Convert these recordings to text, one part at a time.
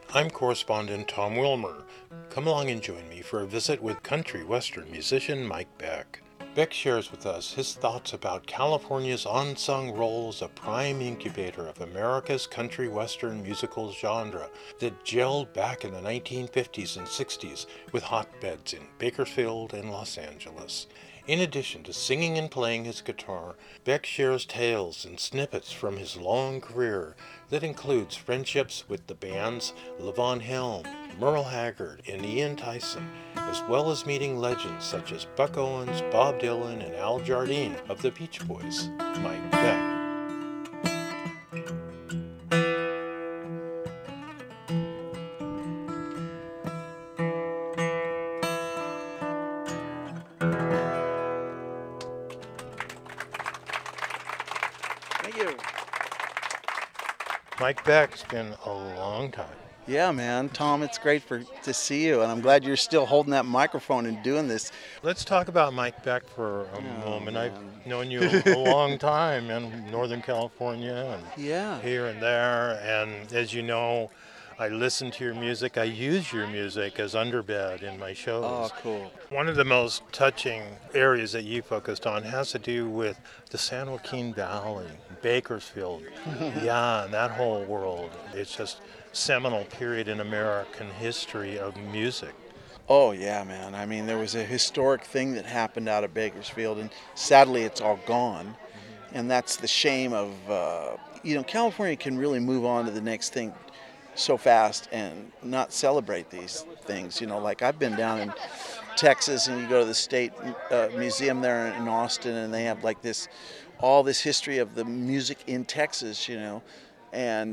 I'm correspondent Tom Wilmer. Come along and join me for a visit with country western musician Mike Beck. Beck shares with us his thoughts about California's unsung role as a prime incubator of America's country western musical genre that gelled back in the 1950s and 60s with hotbeds in Bakersfield and Los Angeles. In addition to singing and playing his guitar, Beck shares tales and snippets from his long career that includes friendships with the bands Levon Helm, Merle Haggard, and Ian Tyson, as well as meeting legends such as Buck Owens, Bob Dylan, and Al Jardine of the Beach Boys. Mike Beck. Thank you. Mike Beck, it's been a long time. Yeah, man. Tom, it's great to see you, and I'm glad you're still holding that microphone and doing this. Let's talk about Mike Beck for a moment. Man. I've known you a long time in Northern California and Yeah. here and there, and as you know, I listen to your music. I use your music as underbed in my shows. Oh, cool. One of the most touching areas that you focused on has to do with the San Joaquin Valley, Bakersfield. Yeah, and that whole world. It's just seminal period in American history of music. Oh, yeah, man. I mean, there was a historic thing that happened out of Bakersfield, and sadly it's all gone. And that's the shame of, California can really move on to the next thing so fast and not celebrate these things. Like I've been down in Texas, and you go to the state museum there in Austin, and they have like all this history of the music in Texas, and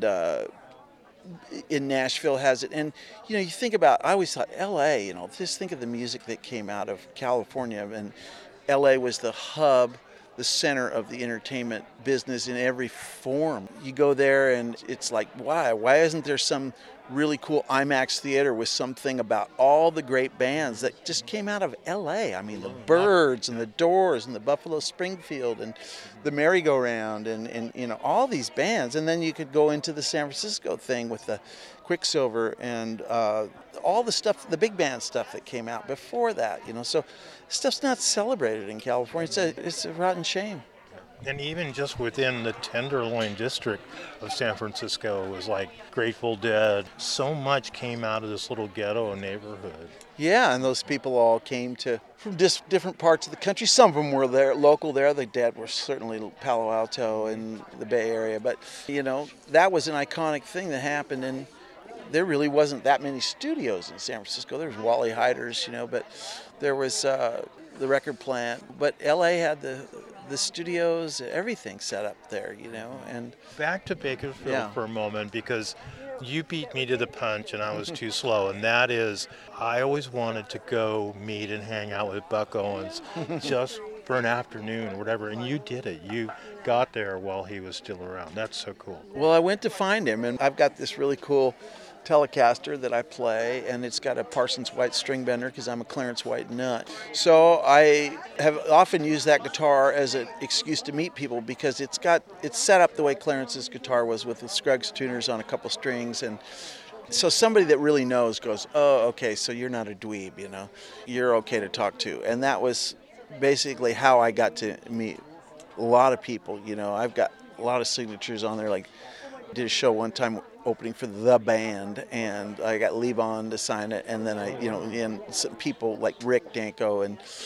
in Nashville has it. And you think about, I always thought LA, just think of the music that came out of California, and LA was the hub, the center of the entertainment business in every form. You go there and it's like, why isn't there some really cool IMAX theater with something about all the great bands that just came out of LA? I mean, the Byrds and the Doors and the Buffalo Springfield and the Merry-Go-Round and all these bands. And then you could go into the San Francisco thing with the Quicksilver and all the stuff, the big band stuff that came out before that, So stuff's not celebrated in California. It's a rotten shame. And even just within the Tenderloin district of San Francisco was like Grateful Dead. So much came out of this little ghetto neighborhood. Yeah, and those people all came from different parts of the country. Some of them were there, local there. The Dead were certainly Palo Alto and the Bay Area. But, that was an iconic thing that happened. And there really wasn't that many studios in San Francisco. There was Wally Heider's, but there was the record plant. But L.A. had the studios, everything set up there, and back to Bakersfield Yeah. for a moment, because you beat me to the punch and I was too slow, and that is, I always wanted to go meet and hang out with Buck Owens just for an afternoon or whatever, and you did it. You got there while he was still around. That's so cool. Well, I went to find him, and I've got this really cool Telecaster that I play, and it's got a Parsons White string bender because I'm a Clarence White nut. So I have often used that guitar as an excuse to meet people because it's set up the way Clarence's guitar was, with the Scruggs tuners on a couple strings. And so somebody that really knows goes, oh, okay, so you're not a dweeb, you're okay to talk to. And that was basically how I got to meet a lot of people. I've got a lot of signatures on there. Like, did a show one time opening for the band, and I got Levon to sign it, and then and some people like Rick Danko,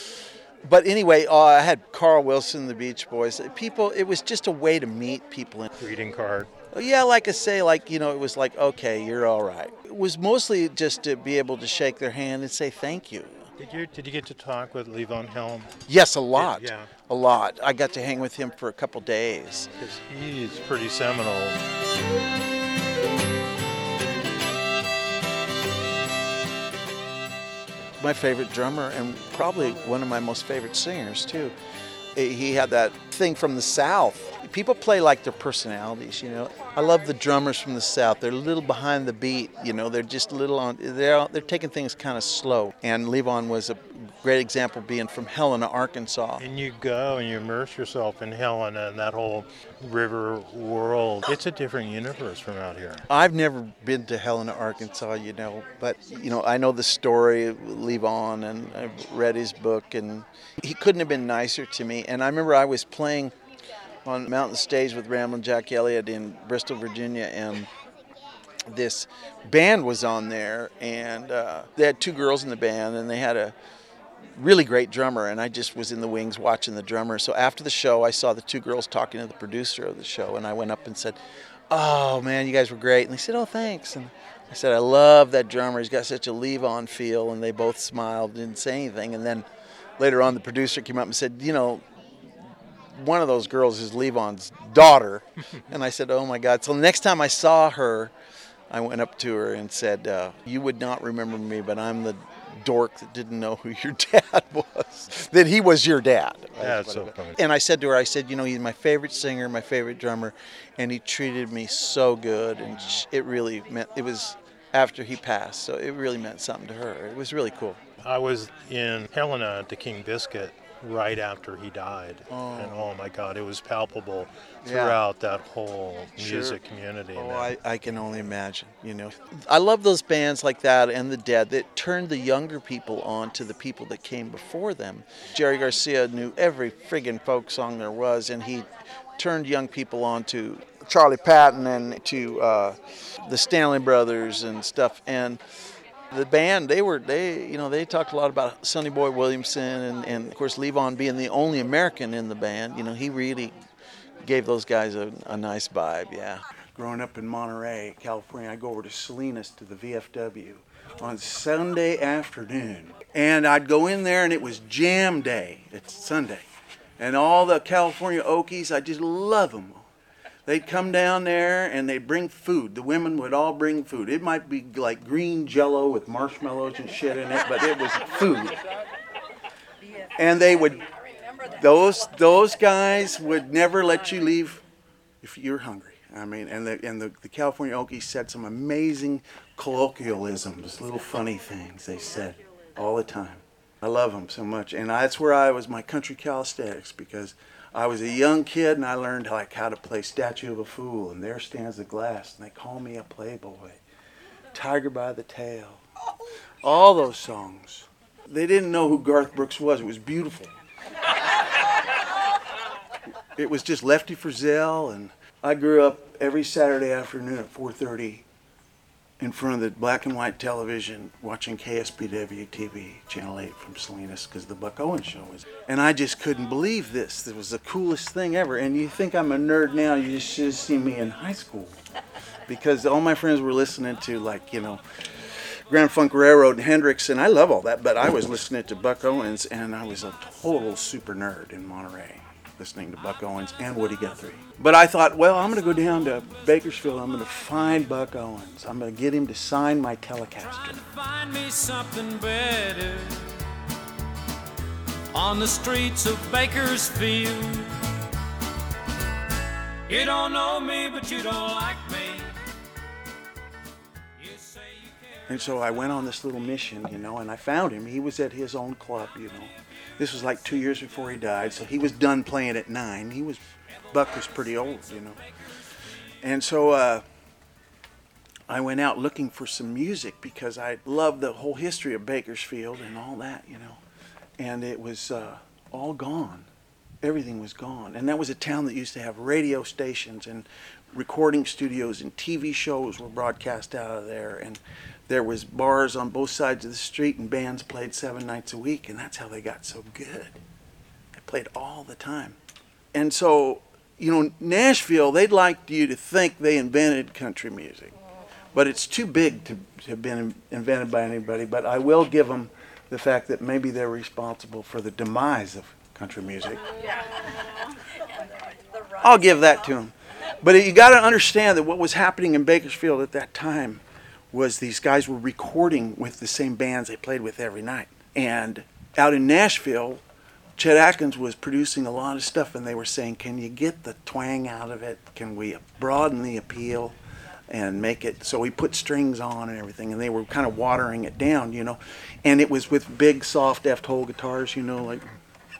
but anyway, I had Carl Wilson, the Beach Boys. People, it was just a way to meet people. Greeting card. Yeah, like I say, it was like, okay, you're all right. It was mostly just to be able to shake their hand and say thank you. Did you get to talk with Levon Helm? Yes, a lot. Yeah. A lot. I got to hang with him for a couple days. Because he's pretty seminal. My favorite drummer, and probably one of my most favorite singers too. He had that thing from the South. People play like their personalities, I love the drummers from the South. They're a little behind the beat, they're just a little on. They're taking things kind of slow. And Levon was a Great example being from Helena, Arkansas. And you go and you immerse yourself in Helena and that whole river world. It's a different universe from out here. I've never been to Helena, Arkansas, but, I know the story of Levon, and I've read his book, and he couldn't have been nicer to me. And I remember I was playing on Mountain Stage with Ramblin' Jack Elliott in Bristol, Virginia, and this band was on there, and they had two girls in the band, and they had a really great drummer, and I just was in the wings watching the drummer. So after the show, I saw the two girls talking to the producer of the show, and I went up and said, "Oh man, you guys were great." And they said, "Oh, thanks." And I said, "I love that drummer. He's got such a Levon feel." And they both smiled, didn't say anything. And then later on, the producer came up and said, "One of those girls is Levon's daughter." And I said, "Oh my God." So the next time I saw her, I went up to her and said, "You would not remember me, but I'm the dork that didn't know who your dad was, that he was your dad." That's so funny. And I said to her, he's my favorite singer, my favorite drummer, and he treated me so good, and it really meant, it was after he passed, so it really meant something to her. It was really cool. I was in Helena at the King Biscuit right after he died. And oh my God, it was palpable throughout that whole music community. Oh, I can only imagine, I love those bands like that and the Dead that turned the younger people on to the people that came before them. Jerry Garcia knew every friggin' folk song there was, and he turned young people on to Charlie Patton and to the Stanley Brothers and stuff. And the band, they talked a lot about Sonny Boy Williamson, and of course Levon being the only American in the band. He really gave those guys a nice vibe. Yeah. Growing up in Monterey, California, I go over to Salinas to the VFW on Sunday afternoon, and I'd go in there, and it was jam day. It's Sunday, and all the California Okies, I just love them. They'd come down there and they'd bring food. The women would all bring food. It might be like green Jell-O with marshmallows and shit in it, but it was food. And they would, those guys would never let you leave if you were hungry. I mean, and the California Okies said some amazing colloquialisms, little funny things they said all the time. I love them so much, and that's where I was my country calisthenics, because I was a young kid and I learned how to play Statue of a Fool, and There Stands the Glass, and They Call Me a Playboy, Tiger by the Tail, all those songs. They didn't know who Garth Brooks was. It was beautiful. It was just Lefty Frizzell, and I grew up every Saturday afternoon at 4:30 in front of the black and white television watching KSPW-TV, Channel 8 from Salinas, because the Buck Owens show was. And I just couldn't believe this. It was the coolest thing ever. And you think I'm a nerd now, you just should have seen me in high school. Because all my friends were listening to, Grand Funk Railroad and Hendrix, and I love all that, but I was listening to Buck Owens, and I was a total super nerd in Monterey, listening to Buck Owens and Woody Guthrie. But I thought, well, I'm going to go down to Bakersfield. I'm going to find Buck Owens. I'm going to get him to sign my Telecaster. Find me something better on the streets of Bakersfield. You don't know me, but you don't like me. You say you care. And so I went on this little mission, and I found him. He was at his own club, This was like 2 years before he died, so he was done playing at 9. Buck was pretty old, And so I went out looking for some music because I loved the whole history of Bakersfield and all that, And it was all gone. Everything was gone. And that was a town that used to have radio stations and recording studios, and TV shows were broadcast out of there. And there was bars on both sides of the street, and bands played 7 nights a week, and that's how they got so good. They played all the time. And so, Nashville, they'd like you to think they invented country music, but it's too big to have been invented by anybody. But I will give them the fact that maybe they're responsible for the demise of country music. I'll give that to them. But you got to understand that what was happening in Bakersfield at that time was these guys were recording with the same bands they played with every night. And out in Nashville, Chet Atkins was producing a lot of stuff, and they were saying, can you get the twang out of it? Can we broaden the appeal? and make it. So we put strings on and everything, and they were kind of watering it down, you know. And it was with big, soft, F-hole guitars, you know, like.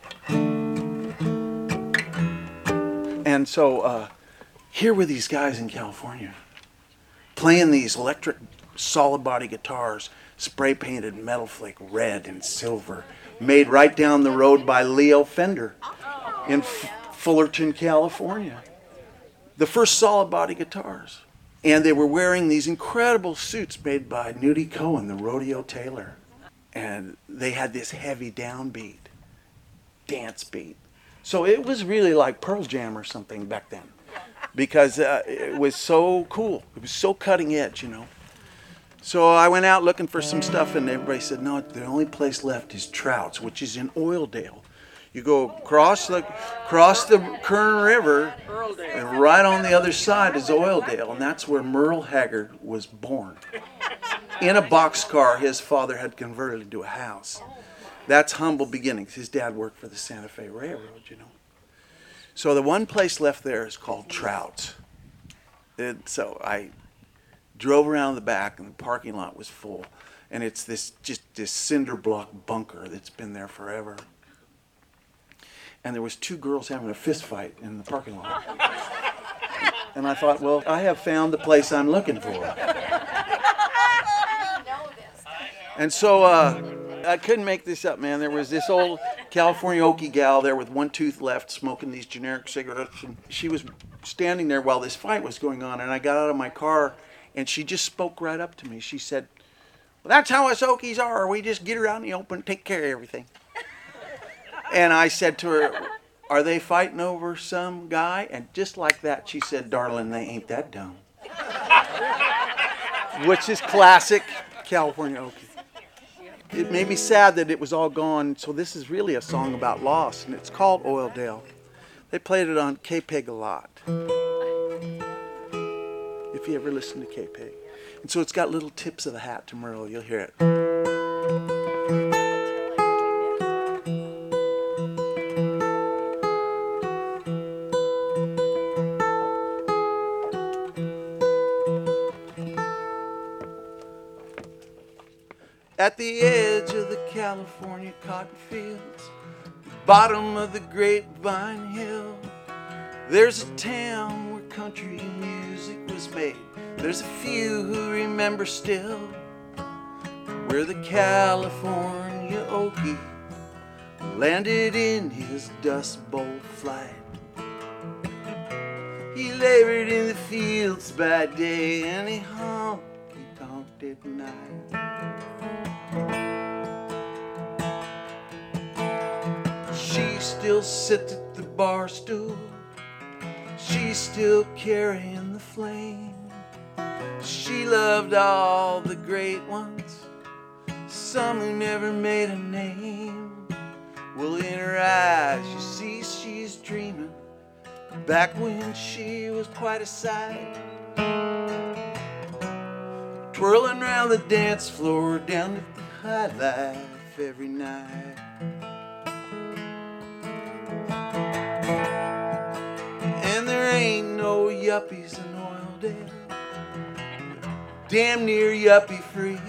And so here were these guys in California playing these electric solid body guitars, spray painted metal flake red and silver, made right down the road by Leo Fender in Fullerton, California. The first solid body guitars. And they were wearing these incredible suits made by Nudie Cohen, the rodeo tailor. And they had this heavy downbeat, dance beat. So it was really like Pearl Jam or something back then, because it was so cool. It was so cutting edge, you know. So I went out looking for some stuff, and everybody said, no, the only place left is Trout's, which is in Oildale. You go across the Kern River, and right on the other side is Oildale, and that's where Merle Haggard was born. In a boxcar his father had converted into a house. That's humble beginnings. His dad worked for the Santa Fe Railroad, you know. So the one place left there is called Trout's. And so I drove around the back, and the parking lot was full. And it's this cinder block bunker that's been there forever. And there was two girls having a fist fight in the parking lot. And I thought, well, I have found the place I'm looking for. And so I couldn't make this up, man. There was this old California Okie gal there with one tooth left, smoking these generic cigarettes. And she was standing there while this fight was going on. And I got out of my car, and she just spoke right up to me. She said, well, that's how us Okies are. We just get her out in the open and take care of everything. And I said to her, are they fighting over some guy? And just like that, she said, darling, they ain't that dumb. Which is classic California Okie. It made me sad that it was all gone. So this is really a song about loss, and it's called Oildale. They played it on K-Peg a lot. If you ever listen to K-Peg. And so it's got little tips of the hat to Merle. You'll hear it. At the edge of the California cotton fields, the bottom of the Grapevine Hill, there's a town where country music was made. There's a few who remember still, where the California Okie landed in his Dust Bowl flight. He labored in the fields by day, and he honky-tonked at night. She still sits at the bar stool. She's still carrying the flame. She loved all the great ones, some who never made a name. Well, in her eyes you see she's dreaming back when she was quite a sight, twirling round the dance floor down at the High Life every night. And there ain't no yuppies in Oildale, damn near yuppie free.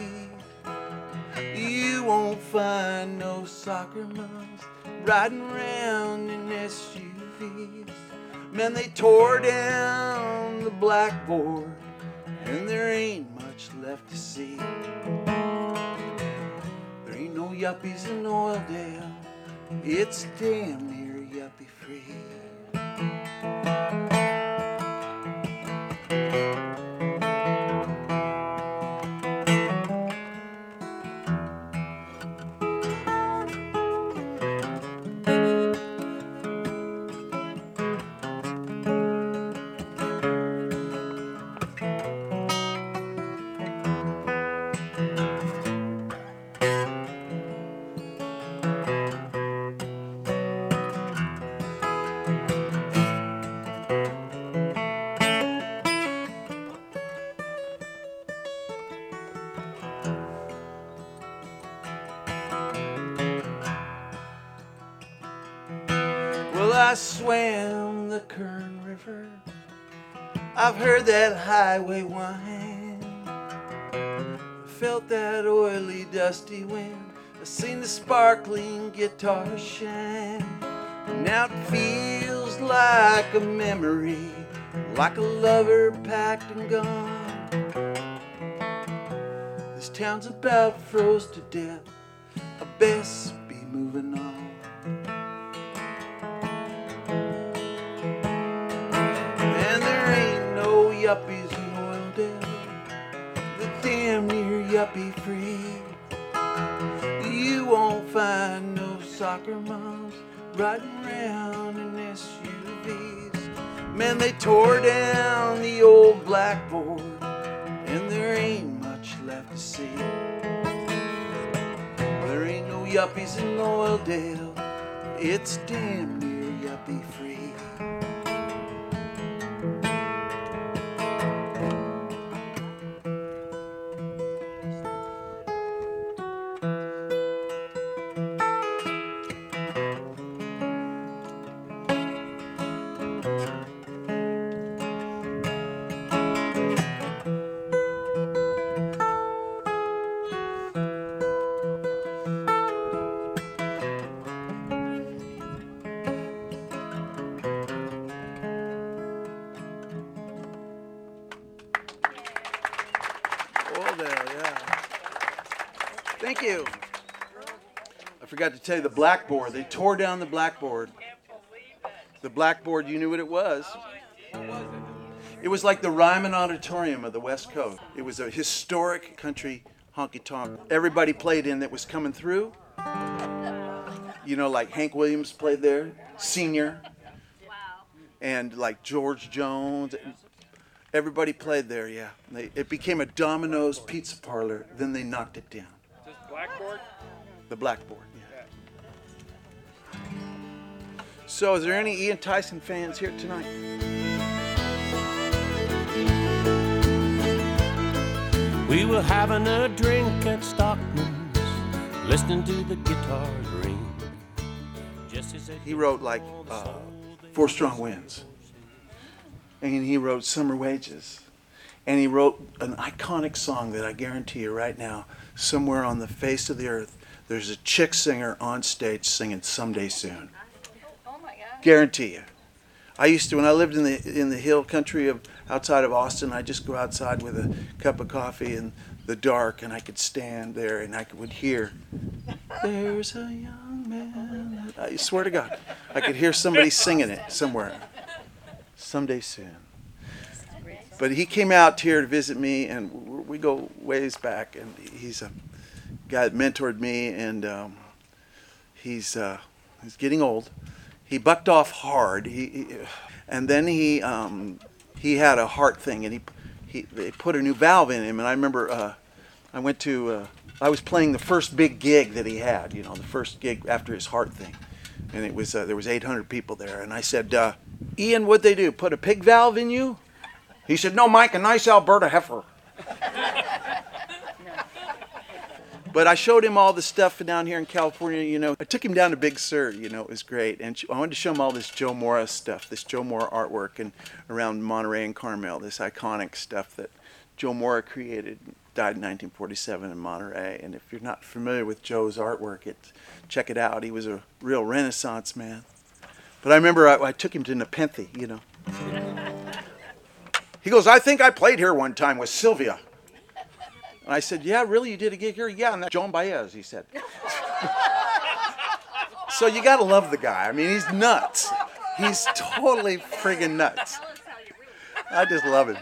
You won't find no soccer moms riding around in SUVs. Man, they tore down the blackboard, and there ain't much left to see. There ain't no yuppies in Oildale, it's damn near yuppie free. Well, I swam the Kern River, I've heard that highway whine, felt that oily, dusty wind. I've seen the sparkling guitar shine. Now it feels like a memory, like a lover packed and gone. This town's about froze to death, I best be moving on. And there ain't no yuppies in Oildale, the damn near yuppie free. You won't find no soccer moms riding around in SUVs. Man, they tore down the old blackboard, and there ain't much left to see. There ain't no yuppies in Oildale, it's damn near yuppie free. Thank you. I forgot to tell you the blackboard. They tore down the blackboard. The blackboard, you knew what it was. It was like the Ryman Auditorium of the West Coast. It was a historic country honky-tonk. Everybody played in that was coming through. You know, like Hank Williams played there, senior. And like George Jones. Everybody played there, yeah. It became a Domino's pizza parlor, then they knocked it down. Blackboard? The blackboard, yeah. So, is there any Ian Tyson fans here tonight? We were having a drink at Stockman's, listening to the guitars ring. He wrote like Four Strong Winds. And he wrote Summer Wages. And he wrote an iconic song that I guarantee you right now, somewhere on the face of the earth, there's a chick singer on stage singing Someday Soon. Oh my God. Guarantee you. I used to, when I lived in the hill country of outside of Austin, I'd just go outside with a cup of coffee in the dark, and I could stand there and I would hear, there's a young man. I swear to God, I could hear somebody singing it somewhere. Someday Soon. But he came out here to visit me, and we go ways back, and he's a guy that mentored me, and he's getting old. He bucked off hard, and then he had a heart thing, and they put a new valve in him. And I remember I was playing the first big gig that he had, you know, the first gig after his heart thing, and it was there was 800 people there, and I said, Ian, what'd they do? Put a pig valve in you? He said, no, Mike, a nice Alberta heifer. But I showed him all the stuff down here in California, you know. I took him down to Big Sur, you know, it was great. And I wanted to show him all this Joe Mora stuff, this Joe Mora artwork and around Monterey and Carmel, this iconic stuff that Joe Mora created, died in 1947 in Monterey. And if you're not familiar with Joe's artwork, check it out. He was a real Renaissance man. But I remember I took him to Nepenthe, you know. He goes, I think I played here one time with Sylvia. And I said, yeah, really? You did a gig here? Yeah, and that's Joan Baez, he said. So you got to love the guy. I mean, he's nuts. He's totally friggin' nuts. I just love him.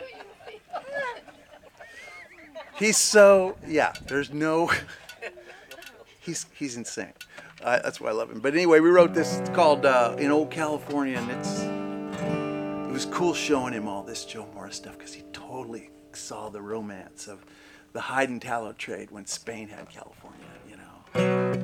He's so, yeah, there's no, he's insane. That's why I love him. But anyway, we wrote this, it's called In Old California, and it was cool showing him all this Joe Mora stuff because he totally saw the romance of the hide and tallow trade when Spain had California, you know.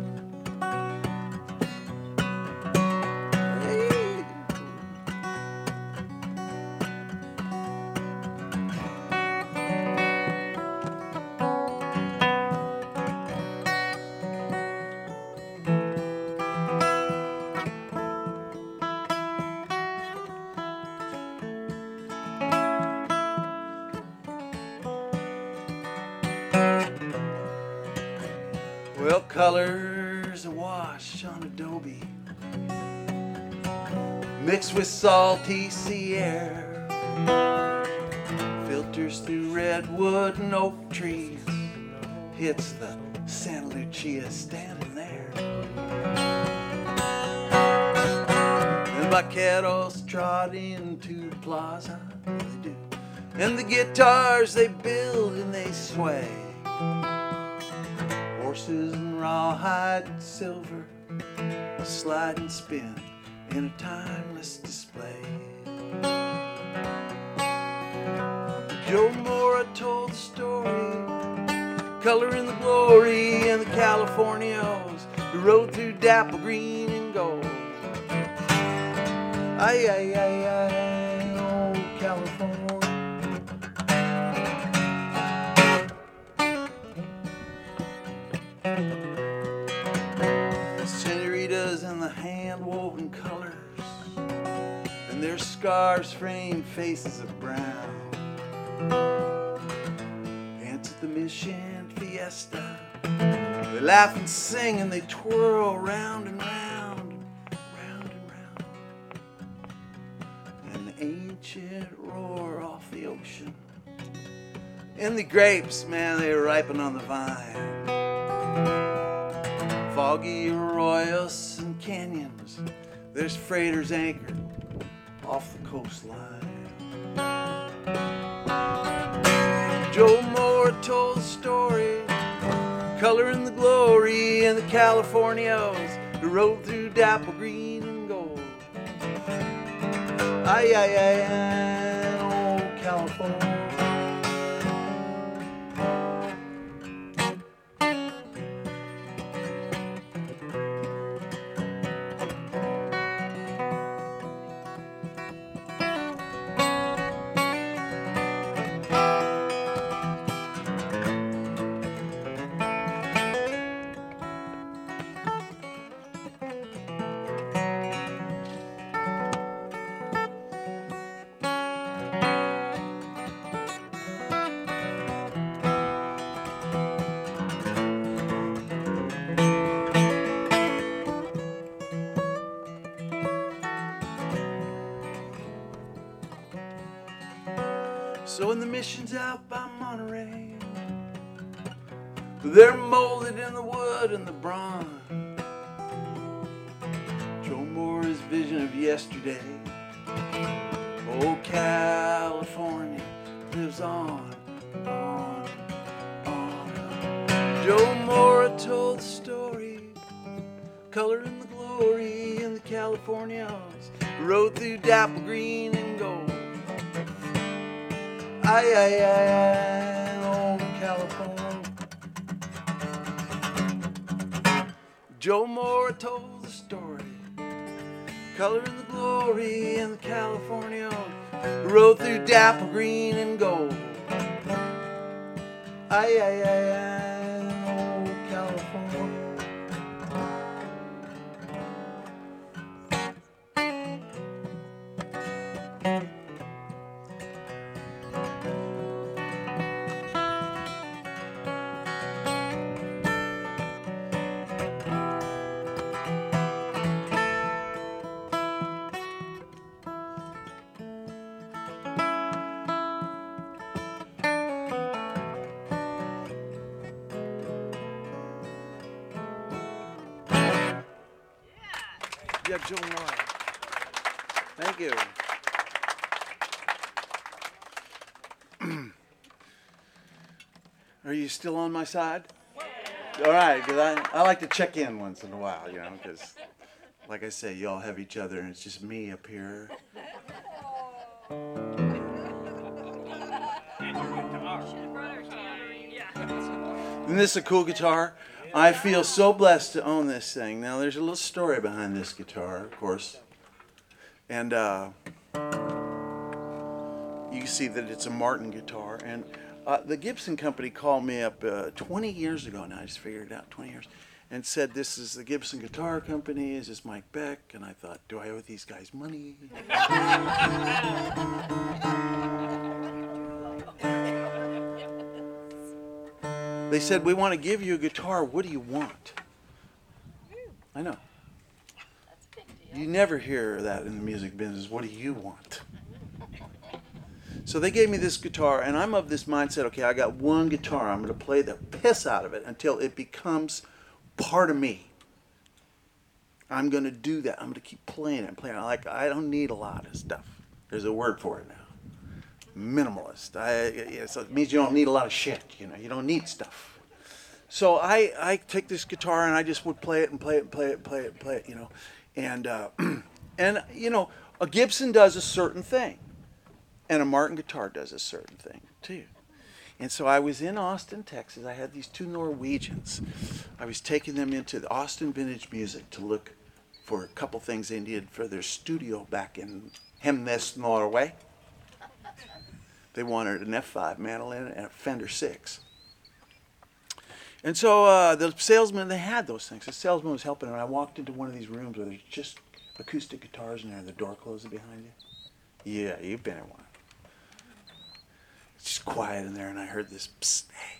Well, colors awash on adobe, mixed with salty sea air, filters through redwood and oak trees, hits the Santa Lucia standing there. The vaqueros trot into the plaza, they do, and the guitars they build and they sway. Horses and rawhide and silver slide and spin in a timeless display. Joe Mora told the story, color in the glory, and the Californios who rode through dapple green and gold. Ay, ay, ay, ay, oh, California. Senoritas and the hand-woven colors, and their scarves frame faces of brown. Dance at the Mission Fiesta. They laugh and sing and they twirl round and round, round and round. And the ancient roar off the ocean. And the grapes, man, they ripen on the vine. Foggy arroyos and canyons, there's freighters anchored off the coastline. Joe Moore told the story, color in the glory, and the Californios who rode through dapple green and gold. Ay, ay, ay, ay, oh, California. So in the Missions out by Monterey, they're molded in the wood and the bronze. Joe Moore's vision of yesterday, oh, California lives on, on, on. Joe Moore told the story, color in the glory, and the Californios rode through dapple green and gold. Ay, ay, ay, ay, oh, California. Joe Moore told the story, color in the glory, and the California rode through dapple green and gold. Ay, ay, ay, ay, oh, California. Yeah, Joe Moore. Thank you. Are you still on my side? All right, because I like to check in once in a while, you know, because, like I say, y'all have each other, and it's just me up here. And this is a cool guitar. I feel so blessed to own this thing. Now, there's a little story behind this guitar, of course. And you can see that it's a Martin guitar. And the Gibson company called me up 20 years ago now. I just figured it out, 20 years. And said, this is the Gibson Guitar Company. Is this Mike Beck? And I thought, do I owe these guys money? They said, we want to give you a guitar. What do you want? I know. That's a big deal. You never hear that in the music business. What do you want? So they gave me this guitar, and I'm of this mindset, okay, I got one guitar. I'm going to play the piss out of it until it becomes part of me. I'm going to do that. I'm going to keep playing it and playing it. I don't need a lot of stuff. There's a word for it now. Minimalist. So it means you don't need a lot of shit. You know, you don't need stuff. So I take this guitar and I just would play it and play it and play it and play it and play it, you know. And, and you know, a Gibson does a certain thing. And a Martin guitar does a certain thing, too. And so I was in Austin, Texas. I had these two Norwegians. I was taking them into the Austin Vintage Music to look for a couple things they needed for their studio back in Hemnes, Norway. They wanted an F5 mandolin and a Fender 6. And so the salesman, they had those things. The salesman was helping, and I walked into one of these rooms where there's just acoustic guitars in there and the door closes behind you. Yeah, you've been in one. It's just quiet in there, and I heard this, psst, hey.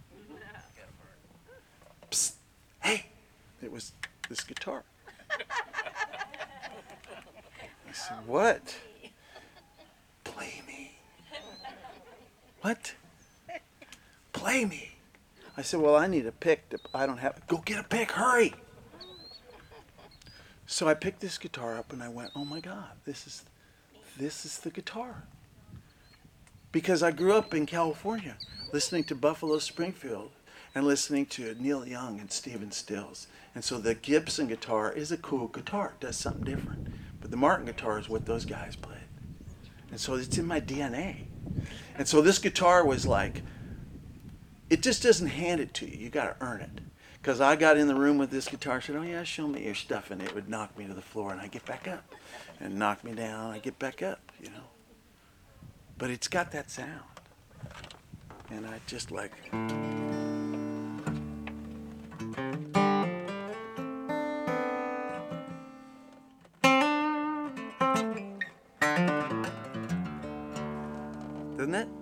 Psst, hey. It was this guitar. I said, what? Play me. What? Play me. I said, well, I need a pick. I don't have. Go get a pick. Hurry. So I picked this guitar up and I went, oh my God, this is the guitar. Because I grew up in California listening to Buffalo Springfield and listening to Neil Young and Stephen Stills. And so the Gibson guitar is a cool guitar. It does something different. But the Martin guitar is what those guys played. And so it's in my DNA. And so this guitar was like, it just doesn't hand it to you. You got to earn it. Because I got in the room with this guitar, said, oh yeah, show me your stuff. And it would knock me to the floor and I get back up. And knock me down, I get back up, you know. But it's got that sound. And I just like... Doesn't it?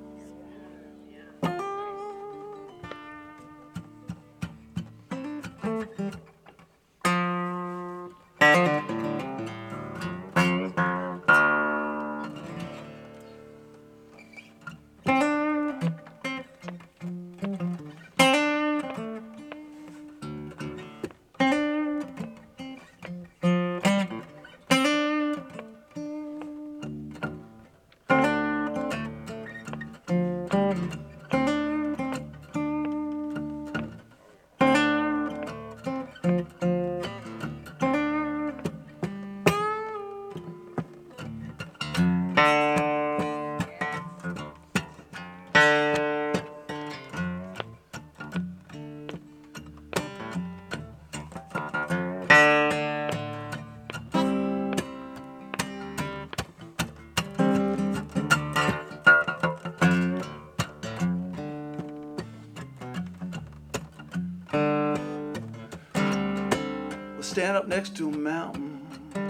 Stand up next to a mountain,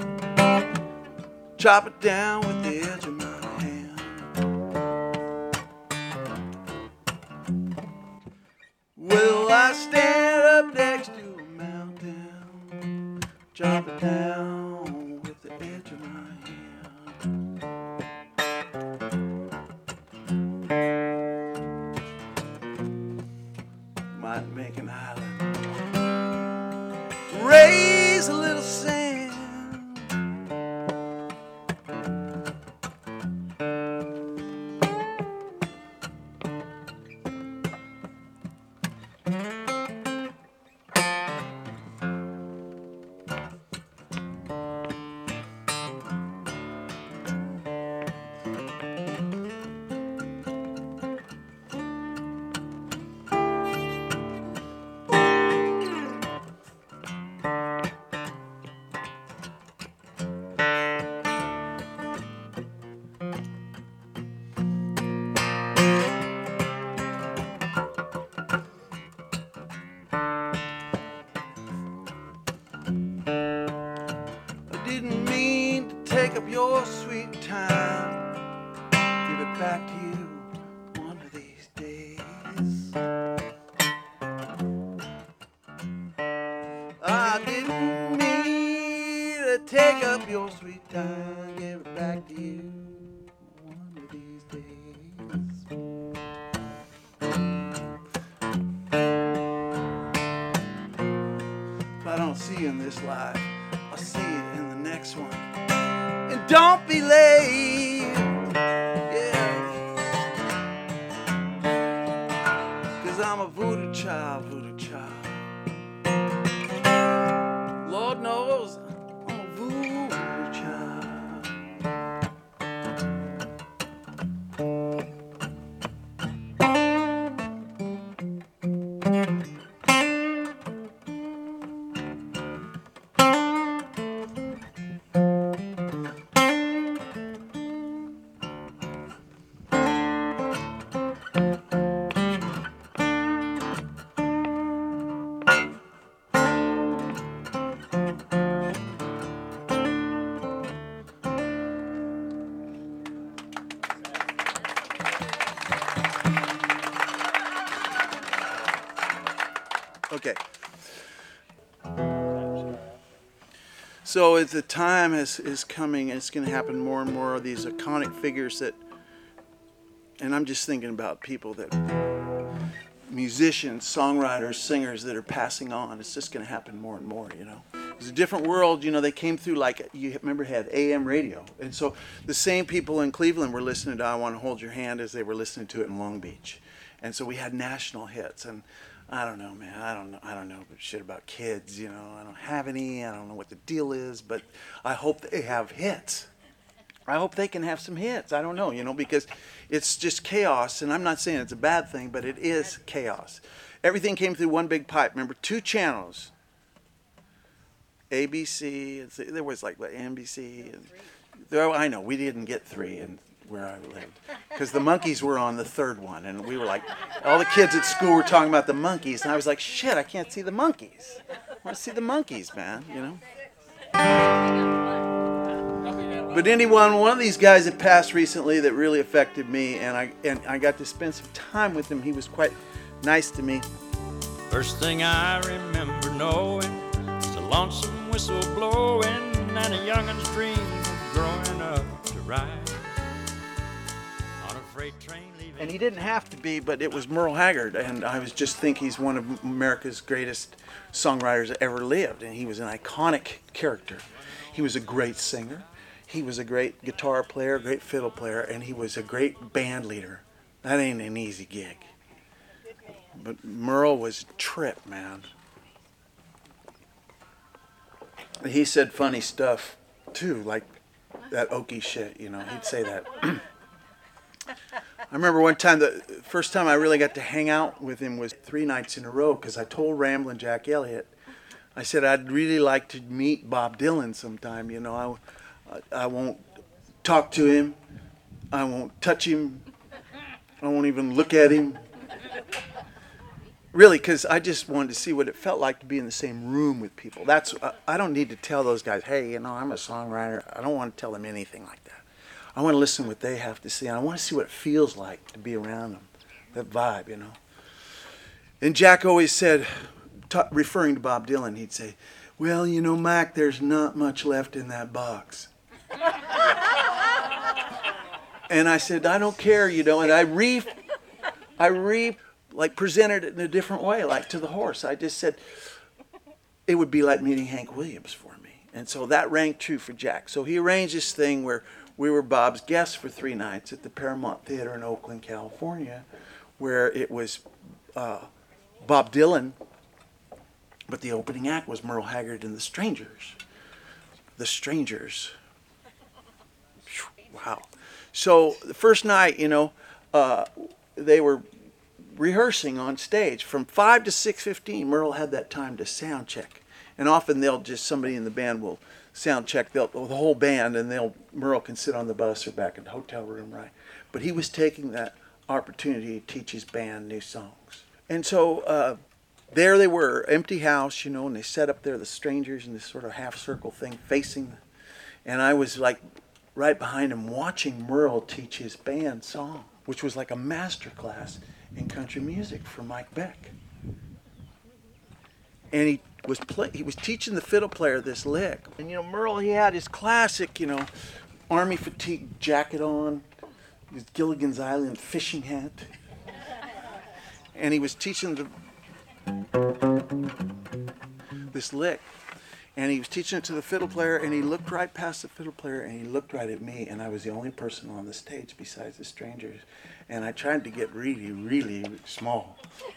chop it down with the edge of my hand. Will I stand up next to a mountain, chop it down with the edge of my hand? Might make an island. Raise a little sand. Take up your sweet time, give it back to you one of these days. oh sweet time, give it back to you one of these days. If I don't see you in this life, I'll see you in the next one. And don't be late, yeah. 'Cause I'm a voodoo child, voodoo child. Lord knows I'm a voodoo child. Okay. So as the time is coming, it's going to happen more and more of these iconic figures that, and I'm just thinking about people that, musicians, songwriters, singers that are passing on. It's just going to happen more and more, you know. It's a different world, you know. They came through, like, you remember, had AM radio. And so the same people in Cleveland were listening to I Want to Hold Your Hand as they were listening to it in Long Beach. And so we had national hits. And I don't know, man. I don't know shit about kids, you know. I don't have any. I don't know what the deal is, but I hope they have hits. I hope they can have some hits. I don't know, you know, because it's just chaos. And I'm not saying it's a bad thing, but it is chaos. Everything came through one big pipe. Remember, 2 channels. ABC, there was like NBC. And there, I know, we didn't get 3 in where I lived, because the Monkees were on the 3rd one, and we were like, all the kids at school were talking about the Monkees, and I was like, shit, I can't see the Monkees. I want to see the Monkees, man, you know. But one of these guys that passed recently that really affected me, and I got to spend some time with him. He was quite nice to me. First thing I remember knowing was a lonesome whistle blowing and a youngin's dream of growing up to ride on a freight train leaving. And he didn't have to be, but it was Merle Haggard, and I was just think he's one of America's greatest songwriters that ever lived, and he was an iconic character. He was a great singer. He was a great guitar player, great fiddle player, and he was a great band leader. That ain't an easy gig. But Merle was a trip, man. He said funny stuff, too, like that Okie shit, you know. He'd say that. I remember one time, the first time I really got to hang out with him was 3 nights in a row, because I told Ramblin' Jack Elliott, I said, I'd really like to meet Bob Dylan sometime, you know. I won't talk to him. I won't touch him. I won't even look at him. Really, because I just wanted to see what it felt like to be in the same room with people. That's I don't need to tell those guys, hey, you know, I'm a songwriter. I don't want to tell them anything like that. I want to listen to what they have to say. And I want to see what it feels like to be around them, that vibe, you know. And Jack always said, referring to Bob Dylan, he'd say, well, you know, Mac, there's not much left in that box. And I said, I don't care, you know, and I presented it in a different way, like to the horse. I just said, it would be like meeting Hank Williams for me. And so that rang true for Jack. So he arranged this thing where we were Bob's guests for 3 nights at the Paramount Theater in Oakland, California, where it was Bob Dylan, but the opening act was Merle Haggard and the Strangers. The Strangers. Wow. So the first night, you know, they were rehearsing on stage from 5 to 6:15. Merle had that time to sound check, and often somebody in the band will sound check the whole band, and Merle can sit on the bus or back in the hotel room, right? But he was taking that opportunity to teach his band new songs, and so there they were, empty house, you know, and they set up there the Strangers in this sort of half circle thing facing, and I was like right behind him watching Merle teach his band song, which was like a master class in country music from Mike Beck. And he he was teaching the fiddle player this lick. And Merle, he had his classic, army fatigue jacket on, his Gilligan's Island fishing hat. And he was teaching this lick. And he was teaching it to the fiddle player, and he looked right past the fiddle player, and he looked right at me, and I was the only person on the stage besides the strangers. And I tried to get really, really small.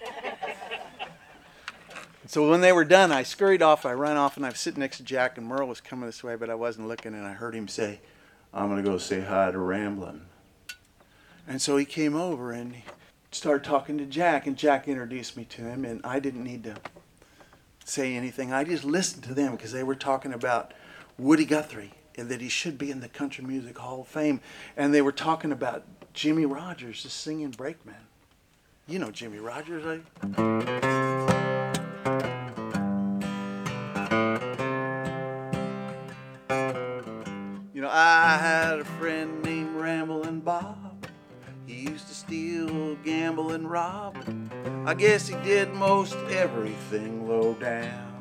So when they were done, I scurried off, I ran off, and I was sitting next to Jack, and Merle was coming this way, but I wasn't looking, and I heard him say, "I'm going to go say hi to Ramblin'." And so he came over, and he started talking to Jack, and Jack introduced me to him, and I didn't need to say anything. I just listened to them because they were talking about Woody Guthrie and that he should be in the Country Music Hall of Fame. And they were talking about Jimmie Rodgers, the singing brakeman. You know Jimmie Rodgers, right? I had a friend named Ramblin' Bob. He used to steal, gamble, and rob. I guess he did most everything low down.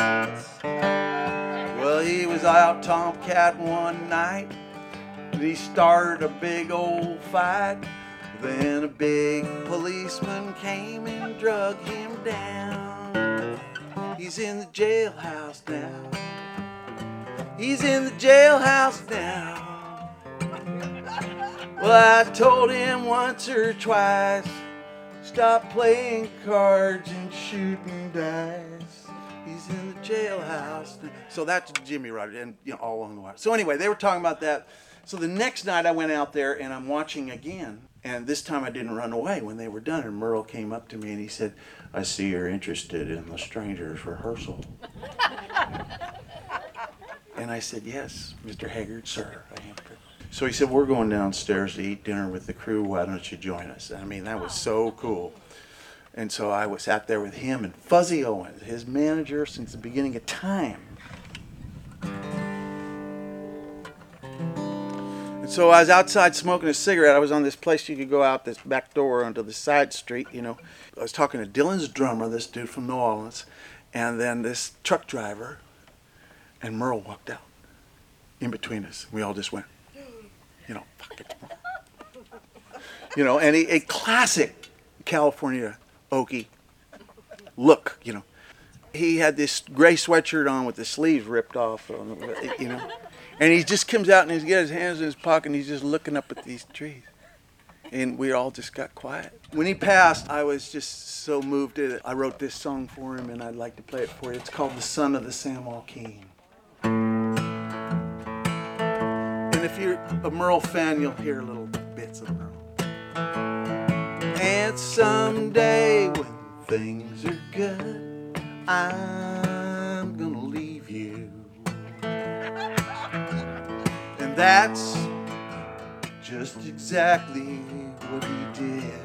Well, he was out tomcat one night, and he started a big old fight. Then a big policeman came and drug him down. He's in the jailhouse now. He's in the jailhouse now. Well, I told him once or twice, stop playing cards and shooting dice. He's in the jailhouse now. So that's Jimmie Rodgers, and all along the way. So anyway, they were talking about that. So the next night I went out there and I'm watching again. And this time I didn't run away when they were done. And Merle came up to me and he said, "I see you're interested in the Strangers rehearsal." And I said, "Yes, Mr. Haggard, sir, I am." So he said, "We're going downstairs to eat dinner with the crew. Why don't you join us?" I mean, that was so cool. And so I was out there with him and Fuzzy Owens, his manager since the beginning of time. And so I was outside smoking a cigarette. I was on this place you could go out this back door onto the side street, I was talking to Dylan's drummer, this dude from New Orleans, and then this truck driver, and Merle walked out in between us. We all just went, fuck it. And a classic California Okie look, He had this gray sweatshirt on with the sleeves ripped off, And he just comes out and he's got his hands in his pocket and he's just looking up at these trees. And we all just got quiet. When he passed, I was just so moved. I wrote this song for him and I'd like to play it for you. It's called "The Son of the San Joaquin." And if you're a Merle fan, you'll hear little bits of Merle. And someday when things are good, I'm gonna leave you. And that's just exactly what he did.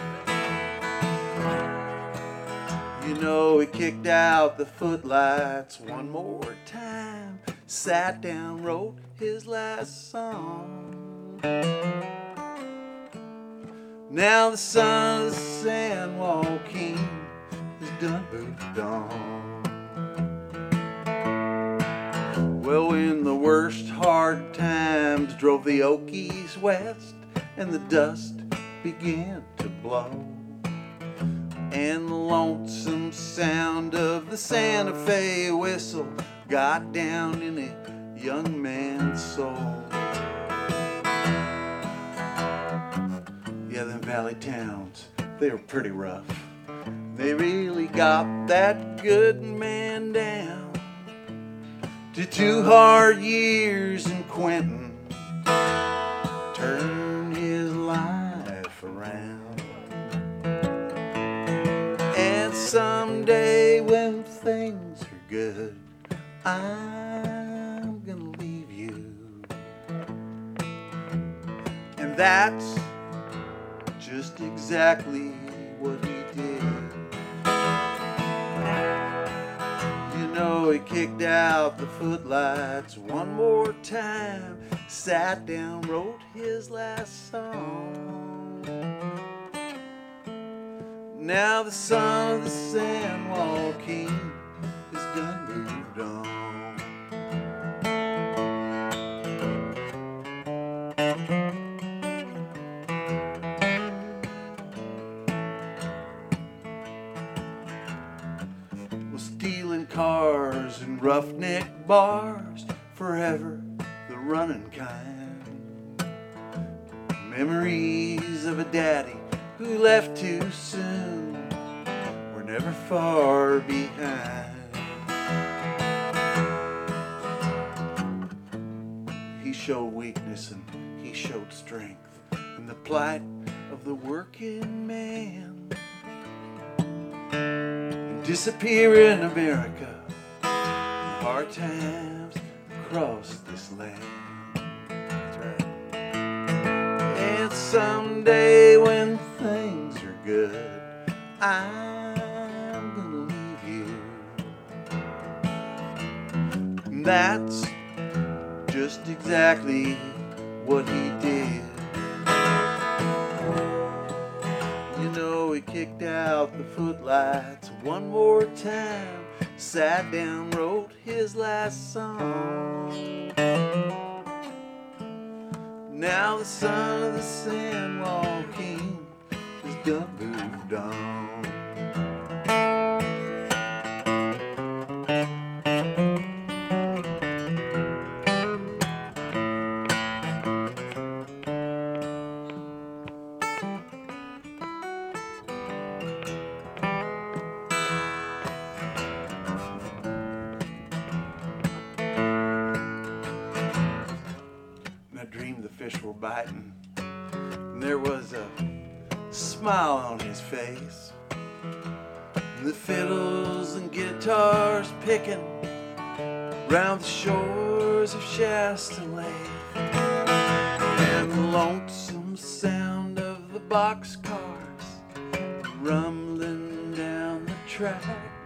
He kicked out the footlights one more time, sat down, wrote his last song. Now the son of the San Joaquin has done moved on. Well, when the worst hard times drove the Okies west and the dust began to blow, and the lonesome sound of the Santa Fe whistle got down in a young man's soul. Yeah, them valley towns, they were pretty rough. They really got that good man down to 2 hard years in Quentin, turn his life around. And someday when things are good, I'm gonna leave you. And that's just exactly what he did. He kicked out the footlights one more time, sat down, wrote his last song. Now the son of the San Joaquin has done moved on. Well, stealing cars and roughneck bars, forever the running kind. Memories of a daddy who left too soon were never far behind. He showed weakness and he showed strength in the plight of the working man. And disappear in America, hard times across this land. That's right. And someday when things are good, I'm gonna leave you. And that's just exactly what he did. You know, he kicked out the footlights one more time, sat down, wrote his last song. Now the son of the Sandwall King has done moved on. The fish were biting, and there was a smile on his face, and the fiddles and guitars picking round the shores of Shasta Lake, and the lonesome sound of the boxcars rumbling down the track.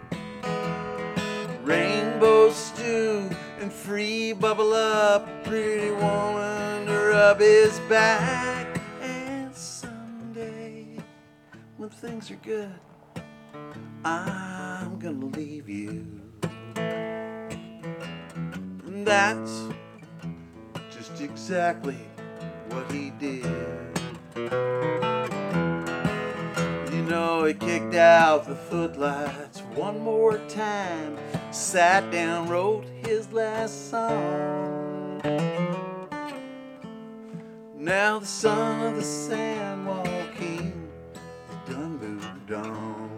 Rainbow stew and free bubble up, pretty woman to rub his back. And someday, when things are good, I'm gonna leave you. And that's just exactly what he did. You know, he kicked out the footlights one more time, sat down, wrote his last song. Now the son of the Sandwall King has done moved on.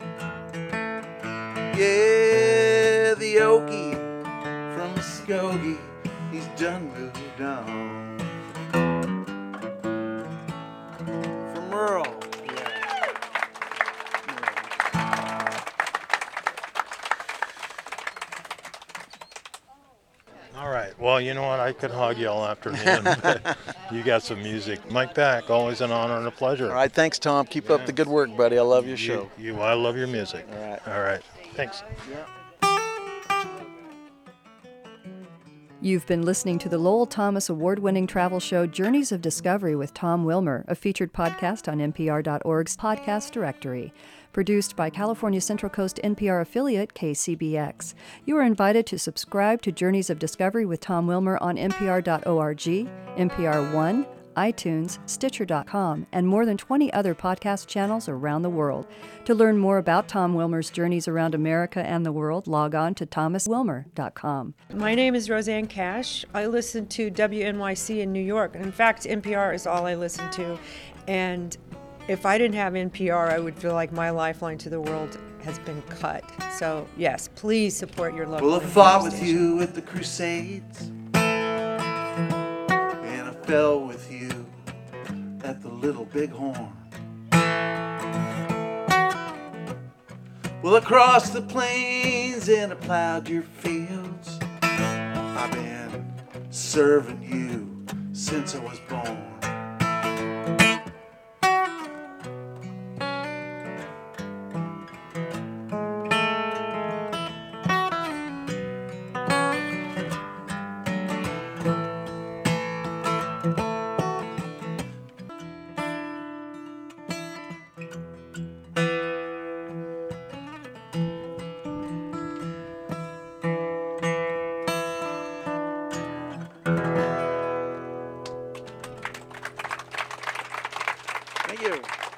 Yeah, the Okie from Muskogee, he's done moved on. From Earl. All right. Well, you know what? I could hug you all afternoon, but you got some music. Mike Beck, always an honor and a pleasure. All right, thanks, Tom. Keep up the good work, buddy. I love your show. I love your music. All right. All right. Thanks. Yeah. You've been listening to the Lowell Thomas award-winning travel show Journeys of Discovery with Tom Wilmer, a featured podcast on NPR.org's podcast directory. Produced by California Central Coast NPR affiliate KCBX. You are invited to subscribe to Journeys of Discovery with Tom Wilmer on NPR.org, NPR One, iTunes, Stitcher.com, and more than 20 other podcast channels around the world. To learn more about Tom Wilmer's journeys around America and the world, log on to thomaswilmer.com. My name is Roseanne Cash. I listen to WNYC in New York. In fact, NPR is all I listen to. And if I didn't have NPR, I would feel like my lifeline to the world has been cut. So, yes, please support your local Well, I fought with you at the Crusades, and I fell with you at the Little Bighorn. Well, I crossed the plains and I plowed your fields. I've been serving you since I was born. Thank you.